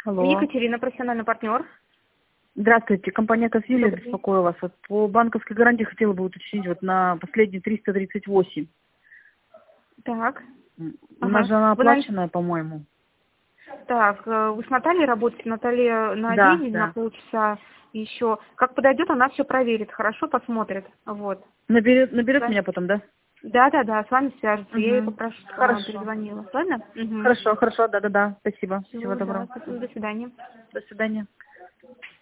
Алло. Екатерина, профессиональный партнер. Здравствуйте, компания «Косвилия» Добрый день. беспокою вас. Вот по банковской гарантии хотела бы уточнить вот на последние 338. Так. У нас же она Вы на... оплаченная, по-моему. Так, вы с Натальей работаете? Наталья на Да, день или на да. полчаса еще? Как подойдет, она все проверит, хорошо посмотрит. Вот. Наберет Да, меня потом, да? да, с вами свяжется. Я ее Угу. попрошу, чтобы она Хорошо. перезвонила. Ладно? Угу. Хорошо, да. Спасибо. Всего Все, да, доброго. спасибо, до свидания. До свидания.